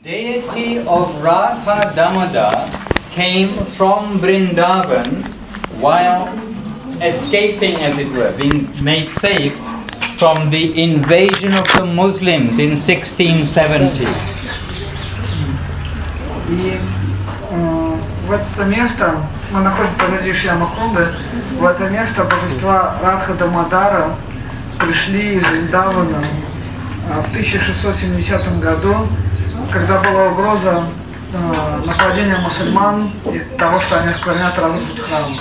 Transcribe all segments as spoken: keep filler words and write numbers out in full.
deity of Radha Damodar came from Vrindavan while escaping, as it were, being made safe from the invasion of the Muslims in sixteen seventy. И э, в это место, мы находимся позади Шьямакунды, в это место божества Радха Дамодара пришли из Вриндавана э, в тысяча шестьсот семидесятом году, когда была угроза э, нападения мусульман и того, что они осквернят разрушат храм.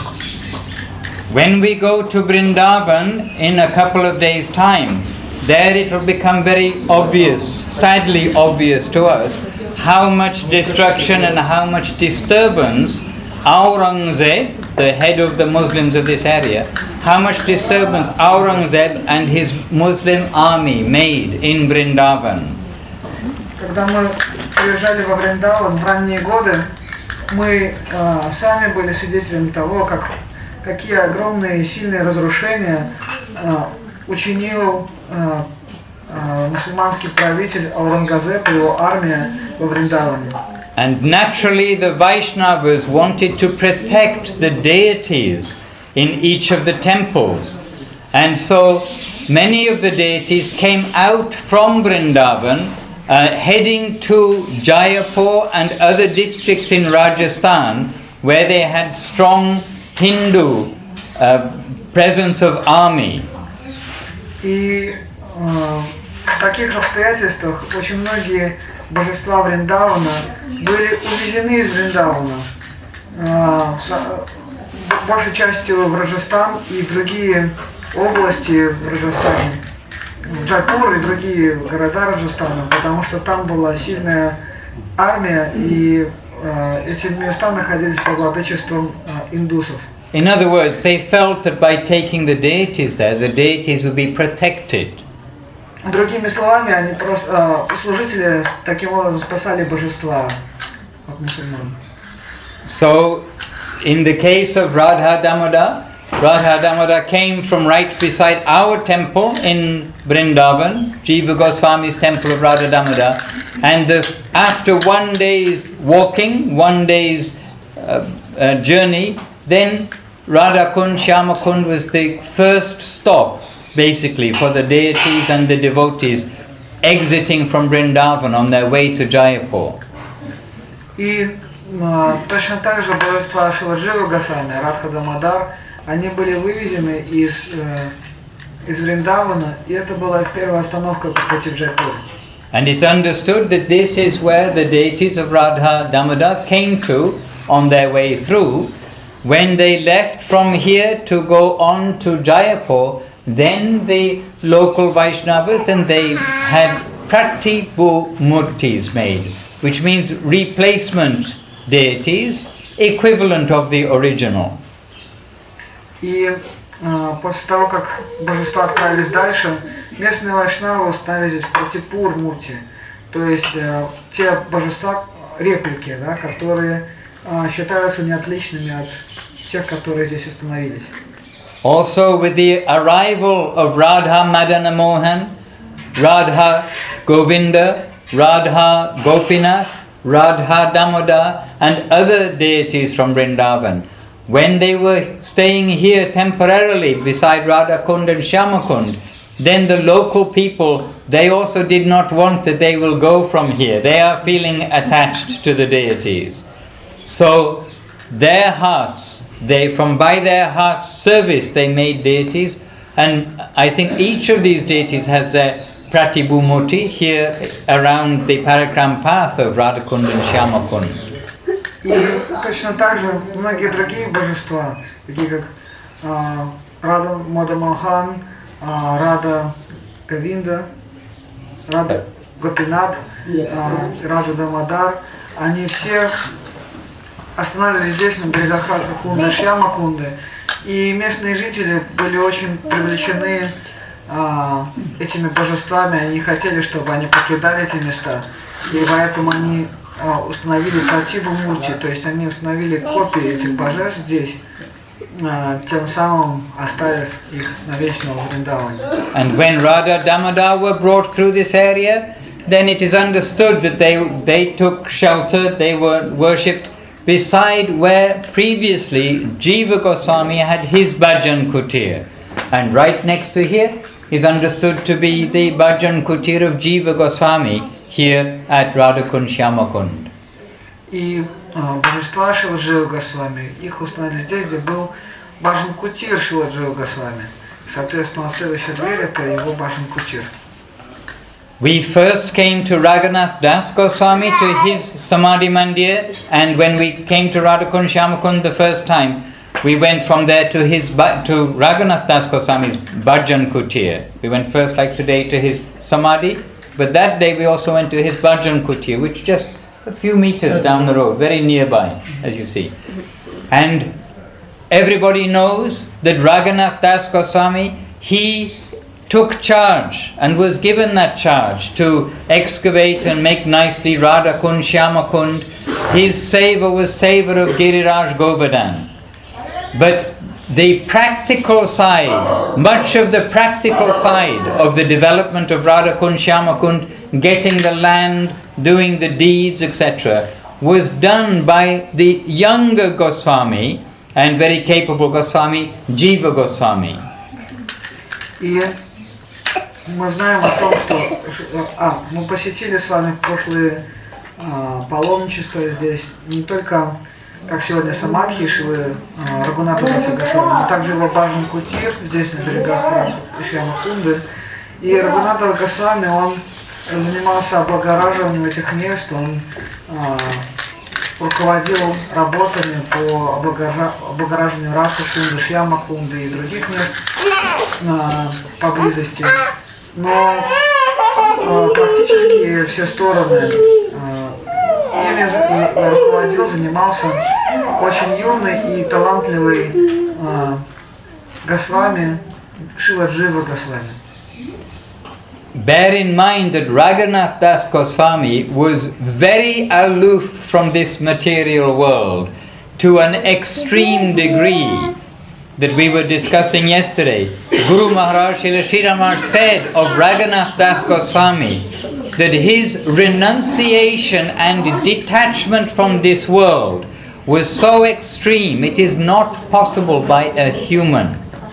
When we go to Vrindavan in a couple of days' time, there it will become very obvious, sadly obvious to us, how much destruction and how much disturbance Aurangzeb, the head of the Muslims of this area, how much disturbance Aurangzeb and his Muslim army made in Vrindavan. Когда мы приезжали во Вриндаван в ранние годы, мы э, сами были свидетелями того, как какие огромные и сильные разрушения э, учинил э, э, мусульманский правитель Аурангзеб и его армия во Вриндаване. And naturally the Vaishnavas wanted to protect the deities in each of the temples. And so many of the deities came out from Vrindavan, uh, heading to Jaipur and other districts in Rajasthan, where they had strong Hindu uh, presence of army. И э, в таких обстоятельствах очень многие божества Вриндавана были увезены из Вриндавана, э, с, большей частью в Раджастан и в другие области в Раджастане, в Джайпур и другие города Раджастана, потому что там была сильная армия, и э, эти места находились под владычеством э, индусов. In other words, they felt that by taking the deities there, the deities would be protected. Другими словами, они просто э, служители таким образом спасали божества от мусульман. So, in the case of Radha Damodar, Radha Damodar came from right beside our temple in Vrindavan, Jiva Goswami's temple of Radha Damodar, and the, after one day's walking, one day's uh, uh, journey, then Radha Kund, Shyama Kund was the first stop, basically, for the deities and the devotees exiting from Vrindavan on their way to Jaipur. И э, точно так же божества Шиладжива Госвами, Радха Дамодар, они были вывезены из, э, из Вриндавана, и это была первая остановка по пути в Джайпур. And it's understood that this is where the deities of Radha Damodar came to on their way through. When they left from here to go on to Jaipur, then the local Vaishnavas and they had Pratibhu Murtis made, which means replacement deities, equivalent of the original. И э, после того, как божества отправились дальше, местные вайшнавы установили здесь Пратипур Мурти, то есть э, те божества, реплики, да, которые э, считаются неотличными от тех, которые здесь установились. Also with the arrival of Radha Madana Mohan, Radha Govinda, Radha Gopinath, Radha Damodar and other deities from Vrindavan, when they were staying here temporarily beside Radha Kund and Shyama Kund, then the local people, they also did not want that they will go from here. They are feeling attached to the deities. So their hearts, they from by their hearts service they made deities, and I think each of these deities has a Pratibhu Murti here around the Parakram path of Radha Kund and Shyama Kund. И точно так же многие другие божества, такие как э, Рада Мадамохан, э, Рада Говинда, Рада Гопинат, э, Рада Дамодар, они все останавливались здесь, на берегах Радха Кунды, Шьяма Кунды, и местные жители были очень привлечены э, этими божествами, они хотели, чтобы они покидали эти места, и поэтому они установили Пратибху Мурти, то есть они установили копии этих божеств здесь, тем самым оставив их навечно в Вриндаване. And when Radha Damodar were brought through this area, then it is understood that they they took shelter, they were worshipped beside where previously Jiva Goswami had his bhajan kutir. And right next to here is understood to be the bhajan kutir of Jiva Goswami here at Radhakund Shyamakund. И а, божества Шиладжива Госвами, их установили здесь, где был баджан кутир Шиладжива Госвами. Соответственно, следующая дверь это его баджан кутир. We first came to Raghunath Das Goswami to his Samadhi Mandir, and when we came to Radhakund Shyamakund the first time, we went from there to his to Raghunath Das Goswami's Bhajan Kutir. We went first, like today, to his Samadhi, but that day we also went to his Bhajan Kutir, which just a few meters down the road, very nearby, as you see. And everybody knows that Raghunath Das Goswami, he took charge and was given that charge to excavate and make nicely Radhakund Shyamakund. His seva was seva of Giriraj Govardhan. But the practical side, much of the practical side of the development of Radhakund Shyamakund, getting the land, doing the deeds, et cetera, was done by the younger Goswami and very capable Goswami, Jiva Goswami. И мы знаем о том, что а, мы посетили с вами прошлые а, паломничества здесь, не только как сегодня Самадхи Шилы а, Рагуната Даса Госвами, но также его баджан кутир здесь на берегах Шьямакунды. И Рагуната Госвами, он занимался облагораживанием этих мест, он а, руководил работами по облагора... облагораживанию Раса Кунды, Шьямакунды и других мест а, поблизости. Но э, практически все стороны э, ими руководил, занимался очень юный и талантливый э, Госвами Шиладжива Госвами. Bear in mind that Raghunath Das Goswami was very aloof from this material world to an extreme degree that we were discussing yesterday. Guru Maharaj Srila Sri Ramanuja said of Raghunath Das Goswami that his renunciation and detachment from this world was so extreme, it is not possible by a human.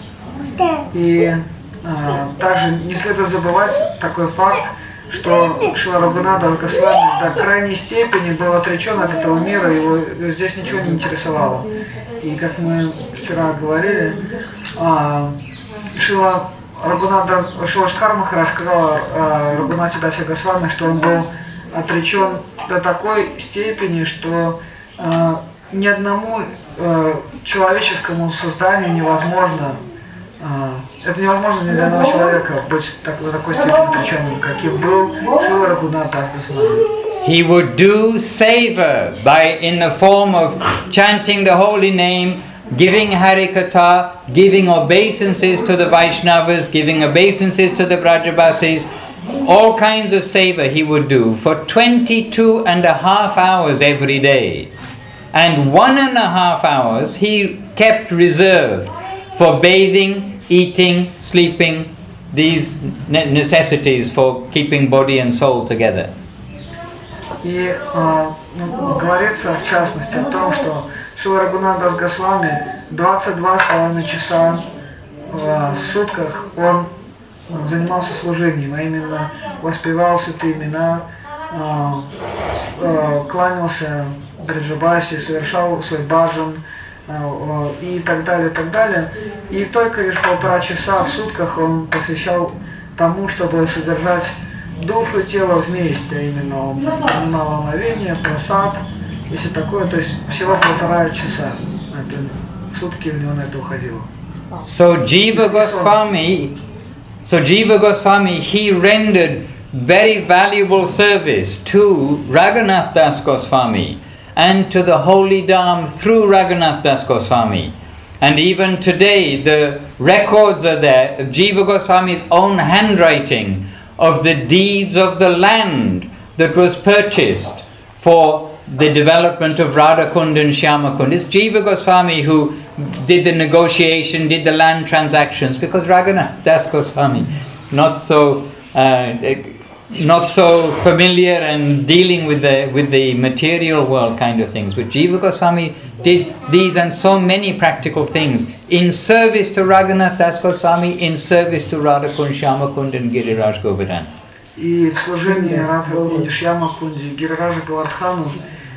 И э, также не следует забывать такой факт, что Шрила Рагунатха Госвами до крайней степени был отречен от этого мира, его здесь ничего не интересовало. И как мы вчера говорили, Шрила Рагунатха, Шрила Шкар Махарадж сказал о Рагунате Дасе Госвами, что он был отречен до такой степени, что ни одному человеческому созданию невозможно, это невозможно ни для одного человека быть так, до такой степени отреченным, каким был Шрила Рагунат Дас Госвами. He would do seva by in the form of chanting the holy name, giving harikatha, giving obeisances to the Vaishnavas, giving obeisances to the Brajabasis, all kinds of seva he would do for twenty-two and a half hours every day. And one and a half hours he kept reserved for bathing, eating, sleeping, these necessities for keeping body and soul together. И э, ну, говорится в частности о том, что Шрила Рагунат Дас Госвами двадцать два с половиной часа в сутках он занимался служением, а именно воспевал святые имена, э, э, кланялся Браджабаси, совершал свой баджан э, э, и так далее, и так далее. И только лишь полтора часа в сутках он посвящал тому, чтобы содержать душу и тело вместе, а именно он принимал омовение, просад и все такое, то есть всего полтора часа. Это, в сутки у него на это уходило. So Jiva Goswami, so Jiva Goswami, he rendered very valuable service to Raghunath Das Goswami and to the holy Dham through Raghunath Das Goswami. And even today the records are there of Jiva Goswami's own handwriting of the deeds of the land that was purchased for the development of Radhakund and Shyamakund. It's Jiva Goswami who did the negotiation, did the land transactions, because Raghunath Das Goswami, not so uh, not so familiar and dealing with the with the material world kind of things. But Jiva Goswami did these and so many practical things in service to Raghunath Das Goswami, in service to Radhakund, Shyamakund and Giriraj Govardhan. И в служении Радхакунди, Шьямакунди, Гирираджа Говардхану,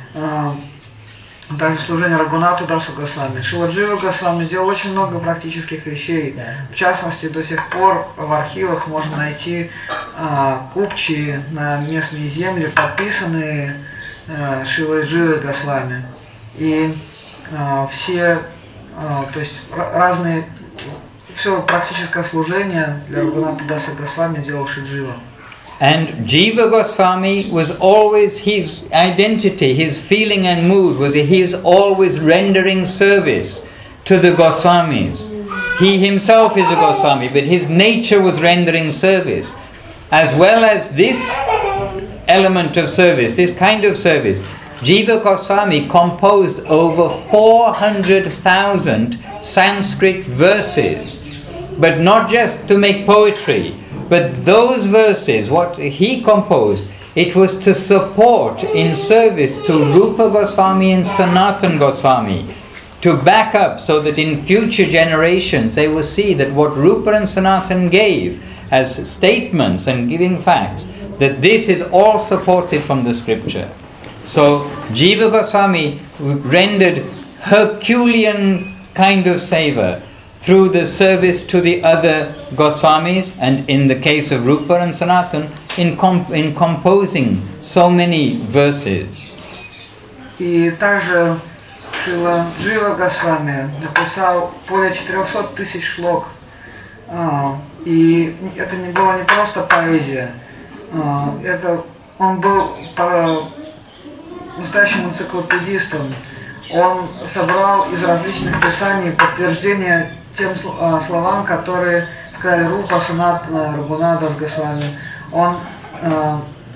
также служение Рагунату Дасу Госвами. Шрила Джива Госвами делал очень много практических вещей. В частности, до сих пор в архивах можно найти а, купчи на местные земли, подписанные а, Шрилой Дживой Госвами. И а, все, а, то есть разные, все практическое служение для Рагуната Даса Госвами делал Шри Джива. And Jiva Goswami was always, his identity, his feeling and mood was he was always rendering service to the Goswamis. He himself is a Goswami, but his nature was rendering service. As well as this element of service, this kind of service, Jiva Goswami composed over four hundred thousand Sanskrit verses, but not just to make poetry. But those verses, what he composed, it was to support in service to Rupa Goswami and Sanatan Goswami, to back up so that in future generations they will see that what Rupa and Sanatan gave as statements and giving facts, that this is all supported from the scripture. So Jiva Goswami rendered Herculean kind of seva through the service to the other Goswamis, and in the case of Rupa and Sanatan, in, comp- in composing so many verses. И также Шрила Джива Госвами написал более четырехсот тысяч шлок. А, и это не было не просто поэзия. А, это, он был по, настоящим энциклопедистом. Он собрал из различных писаний подтверждения тем словам, которые сказали Рупа, Санатана, Рагунат Дас Госвами. Он э,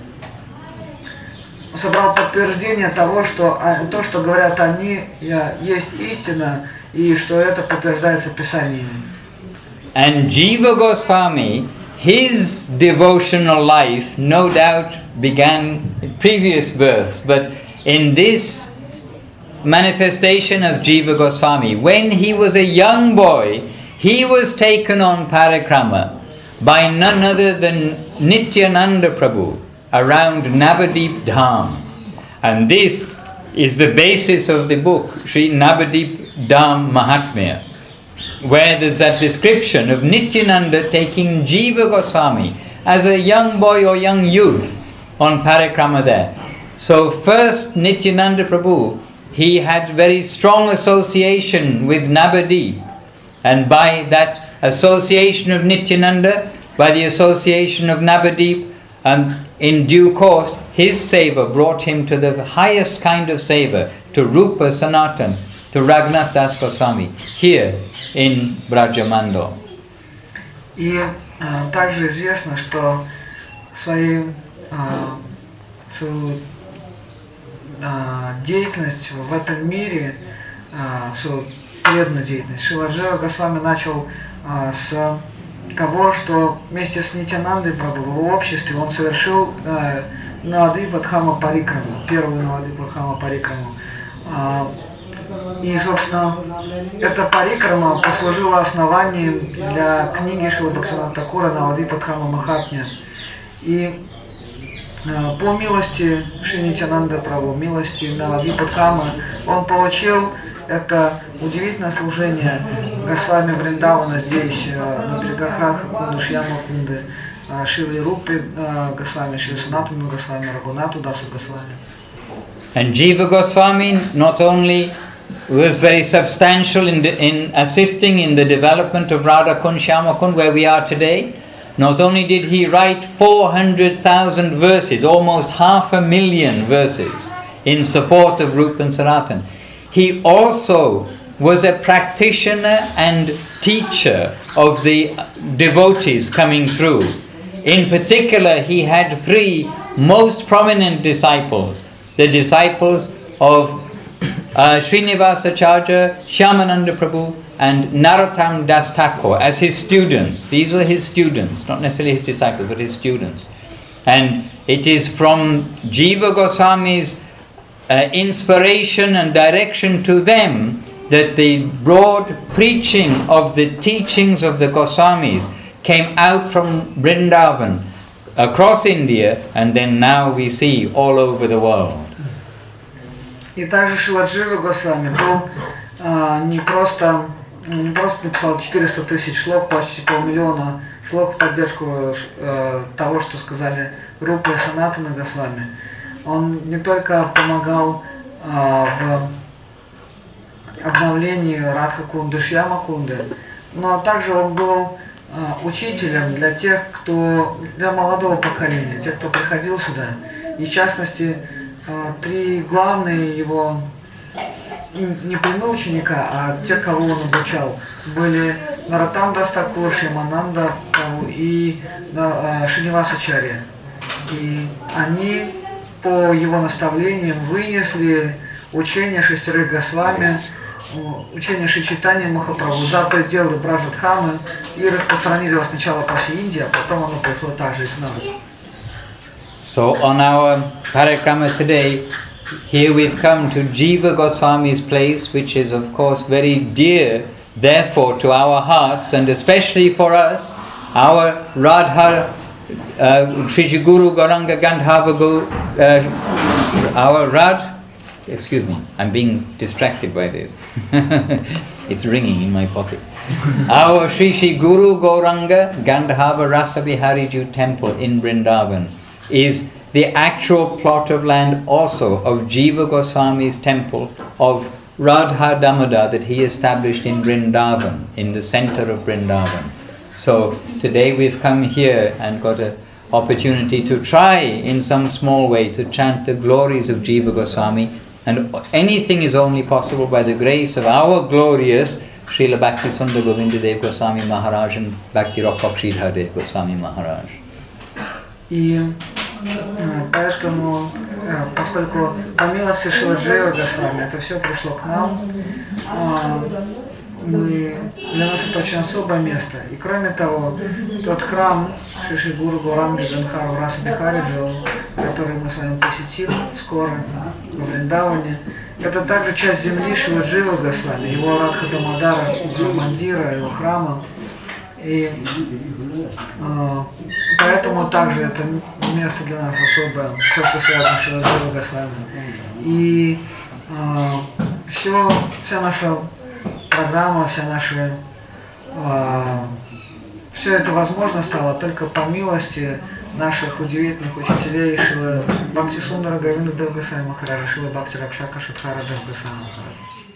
собрал подтверждение того, что а, то, что говорят они, я, есть истина, и что это подтверждается Писаниями. And Jiva Goswami, his devotional life, no doubt began in previous births, but in this manifestation as Jiva Goswami, when he was a young boy, he was taken on parikrama by none other than Nityananda Prabhu around Navadip Dham. And this is the basis of the book, Sri Navadip Dham Mahatmya, where there's that description of Nityananda taking Jiva Goswami as a young boy or young youth on parikrama there. So first Nityananda Prabhu, he had very strong association with Navadip, and by that association of Nityananda, by the association of Navadip, um, in due course his seva brought him to the highest kind of seva, to Rupa Sanatan, to Raghunath Das Goswami, here in Brajamandal. И э, также известно, что своей, э, свою деятельность в этом мире, свою преданную деятельность, Шрила Джива Госвами начал с того, что вместе с Нитянандой Прабху в обществе он совершил Навадвипа Дхама Парикраму, первую Навадвипа Дхама Парикраму. И, собственно, эта парикрама послужила основанием для книги Шрила Бхактивинода Thakura Навадвипа Дхама Махатмья. И по милости Шри Нитянанда Прабху, милости Навадвипа Дхама, он получил это удивительное служение Госвами Вриндавана здесь, на берегах Радхакунды, Шьямакунды, Шрилы Рупы Госвами, Шри Санатану Госвами, Рагунату Дасу Госвами. And Jiva Goswami not only was very substantial in, the, in assisting in the development of Radhakund, Shyamakund, where we are today. Not only did he write four hundred thousand verses, almost half a million verses, in support of Rupa and Sanatan, he also was a practitioner and teacher of the devotees coming through. In particular, he had three most prominent disciples, the disciples of uh, Srinivasacharya, Shyamananda Prabhu, and Narottam Das Thakur as his students. These were his students, not necessarily his disciples, but his students. And it is from Jiva Goswami's uh, inspiration and direction to them that the broad preaching of the teachings of the Goswamis came out from Vrindavan across India, and then now we see all over the world. И также Шрила Джива Госвами был а, не просто не просто написал четыреста тысяч шлок, почти полмиллиона шлок в поддержку а, того, что сказали Рупа и Санатана Госвами. Он не только помогал а, в обновлении Радха Кунды, Шьяма Кунды, но также он был а, учителем для тех, кто для молодого поколения, тех, кто приходил сюда. И в частности, а, три главные его не прямые ученика, а те, кого он обучал, были Наратам Дас Такур, Шимананда и а, Шинивасачарья. И они по его наставлениям вынесли учение шестерых Госвами, учение Шри Чайтаньи Махапрабху за пределы Браджатхамы и распространили его сначала по всей Индии, а потом оно пришло также и к нам. So on our parikrama today, here we've come to Jiva Goswami's place, which is of course very dear, therefore, to our hearts, and especially for us, our Radha, uh, Shri Guru Gauranga Gandharva, uh, our Rad, excuse me, I'm being distracted by this. It's ringing in my pocket. Our Shri Shri Guru Gauranga Gandharva Rasa Vihariju temple in Vrindavan is the actual plot of land also of Jiva Goswami's temple of Radha Damodar that he established in Vrindavan, in the center of Vrindavan. So today we've come here and got an opportunity to try in some small way to chant the glories of Jiva Goswami, and anything is only possible by the grace of our glorious Srila Bhakti Sundar Govinda Dev Goswami Maharaj and Bhakti Rapak Sridhar Dev Goswami Maharaj. И поэтому, поскольку по милости Шрила Джива Госвами это все пришло к нам, мы, для нас это очень особое место. И кроме того, тот храм Шри Шри Гуру Гауранга Гандхарва Раса Бихариджи, который мы с вами посетим скоро во Вриндаване, это также часть земли Шрила Джива Госвами, его Радха Дамодара, мандира, его храма. И э, поэтому также это место для нас особое, все, что связано с Шрила Джива Госвами. И э, все, вся наша программа, вся наша, э, все это возможно стало только по милости наших удивительных учителей Шрила Бхакти Сундара Говинда Дев Госвами Махараджа, Шрила Бхакти Ракшака Шатхара Дев Госвами Махараджа.